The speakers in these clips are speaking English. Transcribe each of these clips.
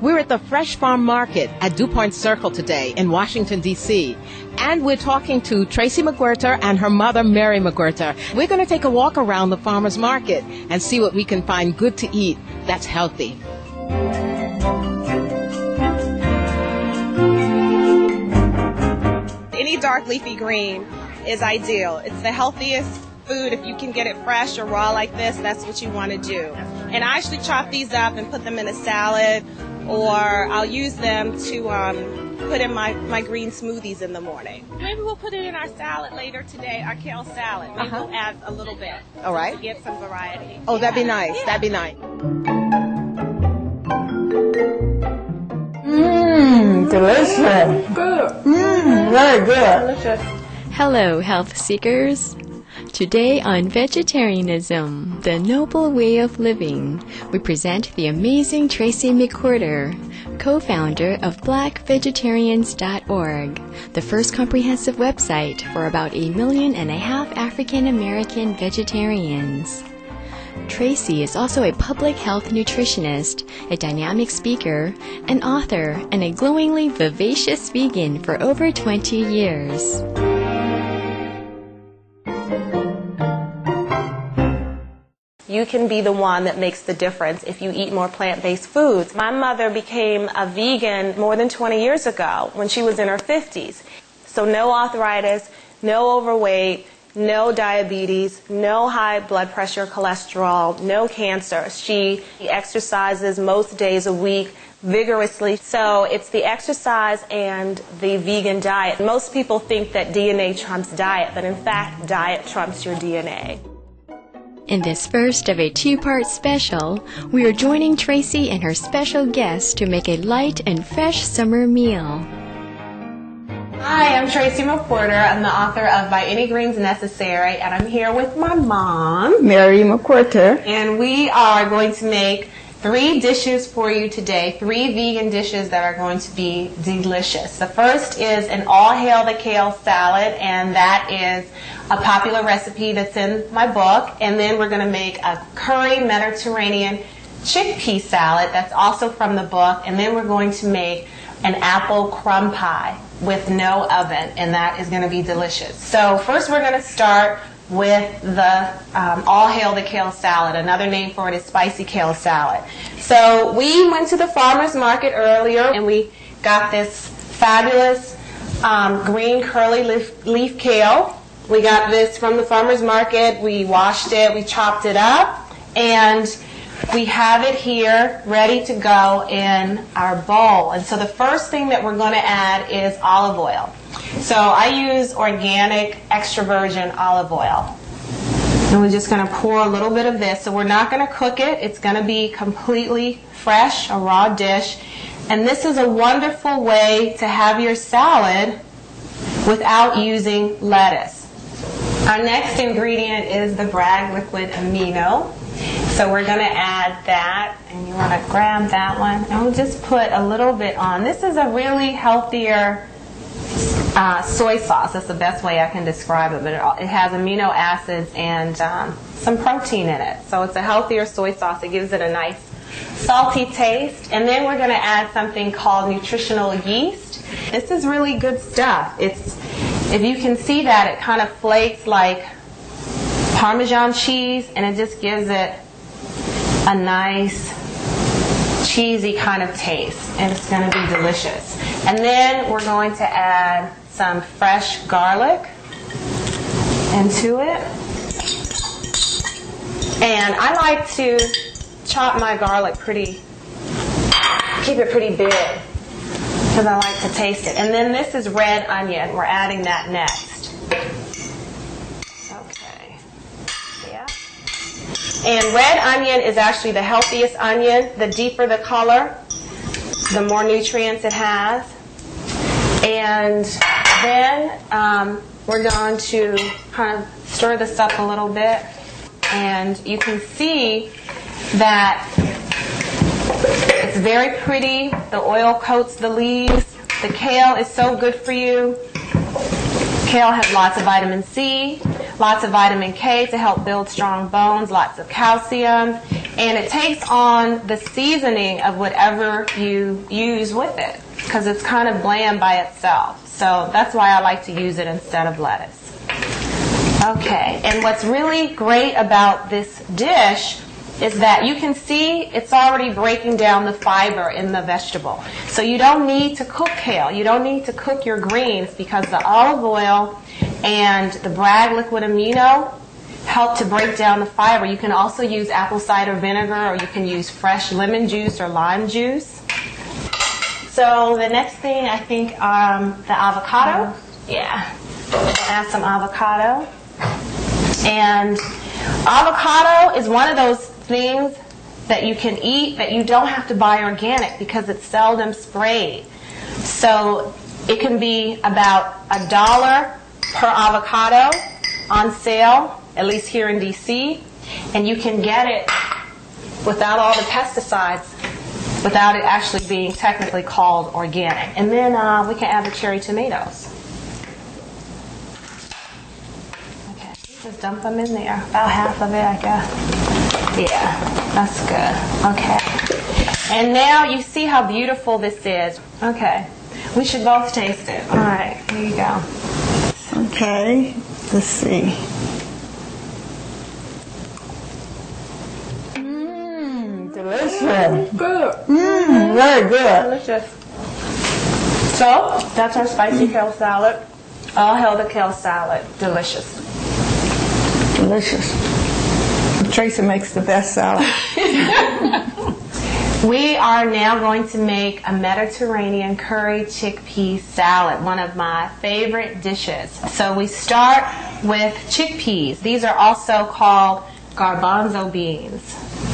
We're at the Fresh Farm Market at DuPont Circle today in Washington, D.C. And we're talking to Tracy McWhirter and her mother, Mary McWhirter. We're going to take a walk around the farmer's market and see what we can find good to eat that's healthy. Any dark leafy green is ideal. It's the healthiest food. If you can get it fresh or raw like this, that's what you want to do. And I actually chop these up and put them in a salad, or I'll use them to put in my green smoothies in the morning. Maybe we'll put it in our salad later today, our kale salad. Maybe we'll add a little bit. All right. To get some variety. Oh, that'd be nice. Yeah. That'd be nice. Delicious. Good. Very good. Delicious. Hello, health seekers. Today on Vegetarianism, the Noble Way of Living, we present the amazing Tracy McWhirter, co-founder of BlackVegetarians.org, the first comprehensive website for about 1.5 million African American vegetarians. Tracy is also a public health nutritionist, a dynamic speaker, an author, and a glowingly vivacious vegan for over 20 years. You can be the one that makes the difference if you eat more plant-based foods. My mother became a vegan more than 20 years ago when she was in her 50s. So no arthritis, no overweight, no diabetes, no high blood pressure, cholesterol, no cancer. She exercises most days a week vigorously. So it's the exercise and the vegan diet. Most people think that DNA trumps diet, but in fact, diet trumps your DNA. In this first of a two-part special, we are joining Tracy and her special guest to make a light and fresh summer meal. Hi, I'm Tracy McWhirter. I'm the author of By Any Greens Necessary, and I'm here with my mom, Mary McWhirter. and we are going to make 3 dishes for you today, 3 vegan dishes that are going to be delicious. The first is an All Hail the Kale salad, and that is a popular recipe that's in my book. And then we're going to make a curry Mediterranean chickpea salad that's also from the book. And then we're going to make an apple crumb pie with no oven, and that is going to be delicious. So first we're going to start with the All Hail the Kale salad. Another name for it is spicy kale salad. So we went to the farmer's market earlier and we got this fabulous green curly leaf kale. We got this from the farmer's market. We washed it, we chopped it up, and we have it here ready to go in our bowl. And so the first thing that we're going to add is olive oil. So I use organic extra virgin olive oil. And we're just going to pour a little bit of this. So we're not going to cook it. It's going to be completely fresh, a raw dish. And this is a wonderful way to have your salad without using lettuce. Our next ingredient is the Bragg Liquid Amino. So we're going to add that, and you want to grab that one. And we'll just put a little bit on. This is a really healthier soy sauce. That's the best way I can describe it. But it has amino acids and some protein in it. So it's a healthier soy sauce. It gives it a nice salty taste. And then we're going to add something called nutritional yeast. This is really good stuff. If you can see that, it kind of flakes like Parmesan cheese, and it just gives it a nice cheesy kind of taste, and it's going to be delicious. And then we're going to add some fresh garlic into it. And I like to chop my garlic keep it pretty big, because I like to taste it. And then this is red onion. We're adding that next. Okay. Yeah. And red onion is actually the healthiest onion. The deeper the color, the more nutrients it has. And then we're going to kind of stir this up a little bit. And you can see that it's very pretty. The oil coats the leaves. The kale is so good for you. Kale has lots of vitamin C, lots of vitamin K to help build strong bones, lots of calcium. And it takes on the seasoning of whatever you use with it, because it's kind of bland by itself. So that's why I like to use it instead of lettuce. Okay, and what's really great about this dish is that you can see it's already breaking down the fiber in the vegetable. So you don't need to cook kale. You don't need to cook your greens, because the olive oil and the Bragg liquid amino help to break down the fiber. You can also use apple cider vinegar, or you can use fresh lemon juice or lime juice. So the next thing, I think, the avocado. Yeah, we'll add some avocado. And avocado is one of those things that you can eat that you don't have to buy organic, because it's seldom sprayed. So it can be about $1 per avocado on sale, at least here in DC, and you can get it without all the pesticides, without it actually being technically called organic. And then we can add the cherry tomatoes. Okay, just dump them in there, about half of it, I guess. Yeah, that's good. Okay. And now you see how beautiful this is. Okay. We should both taste it. All right, here you go. Okay, let's see. Delicious. Good. Very good. Delicious. So, that's our spicy kale salad. All hail the kale salad. Delicious. Delicious. Tracy makes the best salad. We are now going to make a Mediterranean curry chickpea salad, one of my favorite dishes. So we start with chickpeas. These are also called garbanzo beans.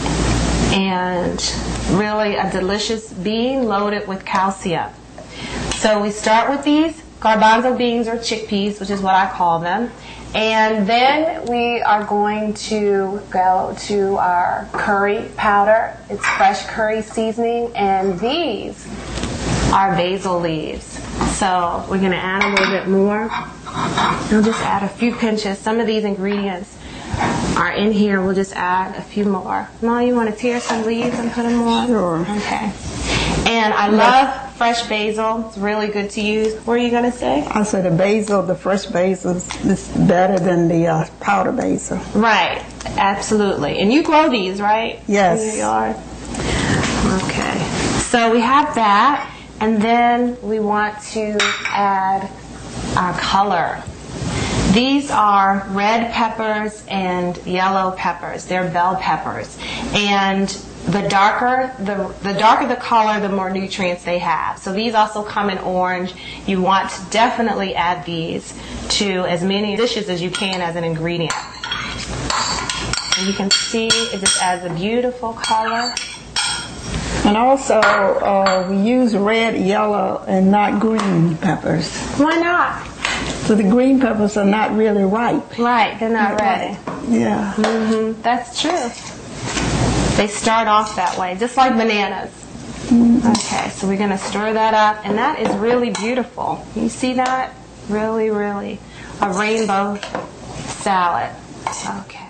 And really a delicious bean loaded with calcium. So we start with these garbanzo beans, or chickpeas, which is what I call them. And then we are going to go to our curry powder. It's fresh curry seasoning, and these are basil leaves. So we're going to add a little bit more. We'll just add a few pinches. Some of these ingredients are in here. We'll just add a few more. Ma, you want to tear some leaves and put them on? Sure. Okay. And I love fresh basil. It's really good to use. What are you going to say? I said the fresh basil is better than the powder basil. Right, absolutely. And you grow these, right? Yes. In your yard? Okay. So we have that, and then we want to add our color. These are red peppers and yellow peppers. They're bell peppers. And the darker the color, the more nutrients they have. So these also come in orange. You want to definitely add these to as many dishes as you can as an ingredient. And you can see it just adds a beautiful color. And also, we use red, yellow, and not green peppers. Why not? So the green peppers are not really ripe. Right, they're not ready. Yeah. Mm-hmm. That's true. They start off that way, just like bananas. Okay, so we're going to stir that up, and that is really beautiful. You see that? Really, really a rainbow salad. Okay.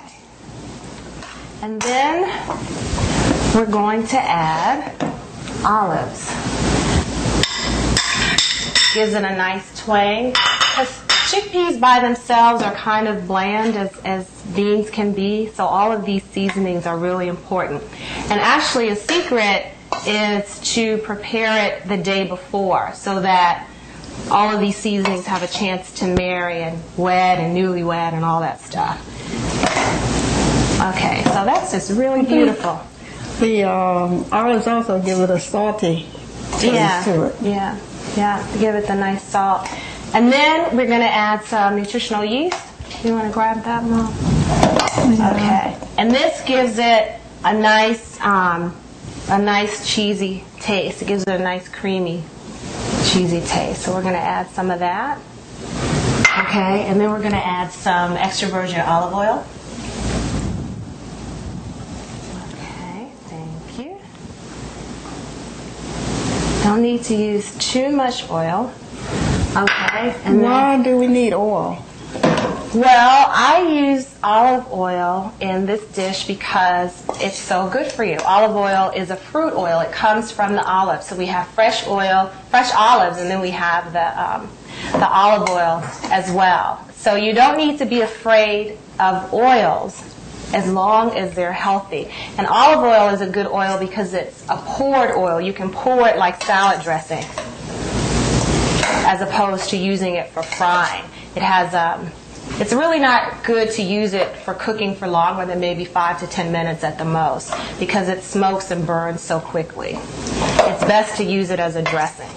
And then we're going to add olives. Gives it a nice twang. Because chickpeas by themselves are kind of bland as beans can be, so all of these seasonings are really important. And actually a secret is to prepare it the day before, so that all of these seasonings have a chance to marry and wed and newlywed and all that stuff. Okay, so that's just really beautiful. The olives also give it a salty taste to it. Yeah, to give it the nice salt. And then we're going to add some nutritional yeast. You want to grab that, Mom? Okay. And this gives it a nice cheesy taste. It gives it a nice creamy, cheesy taste. So we're going to add some of that. Okay. And then we're going to add some extra virgin olive oil. Okay. Thank you. Don't need to use too much oil. Okay. And why do we need oil? Well, I use olive oil in this dish because it's so good for you. Olive oil is a fruit oil. It comes from the olive. So we have fresh oil, fresh olives, and then we have the olive oil as well. So you don't need to be afraid of oils as long as they're healthy. And olive oil is a good oil because it's a poured oil. You can pour it like salad dressing as opposed to using it for frying. It has it's really not good to use it for cooking for longer than maybe 5 to 10 minutes at the most because it smokes and burns so quickly. It's best to use it as a dressing.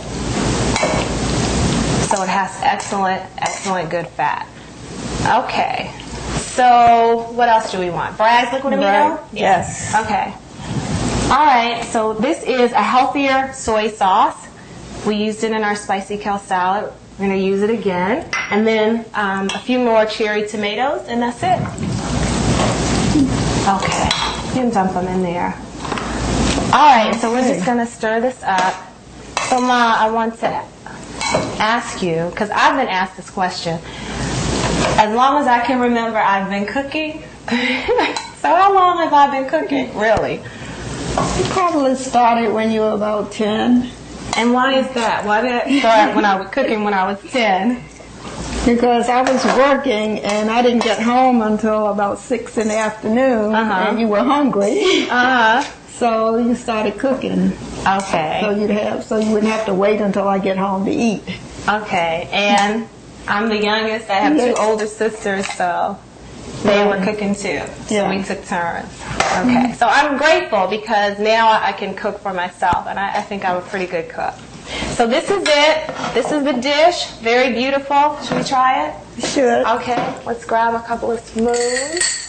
So it has excellent good fat. Okay. So what else do we want? Bragg's liquid amino? Right. Yes. Okay. All right. So this is a healthier soy sauce. We used it in our spicy kale salad. We're going to use it again. And then a few more cherry tomatoes, and that's it. Okay. You can dump them in there. All right. So we're just going to stir this up. So, Ma, I want to ask you, because I've been asked this question. As long as I can remember, I've been cooking. So how long have I been cooking, really? You probably started when you were about 10. And why is that? Why did I start when I was cooking when I was 10? Because I was working and I didn't get home until about 6 in the afternoon, and you were hungry. So you started cooking. Okay. So you wouldn't have to wait until I get home to eat. Okay. And I'm the youngest. I have 2 older sisters, so they were cooking too. So we took turns. Okay. So I'm grateful because now I can cook for myself, and I think I'm a pretty good cook. So this is it. This is the dish. Very beautiful. Should we try it? Sure. Okay. Let's grab a couple of spoons.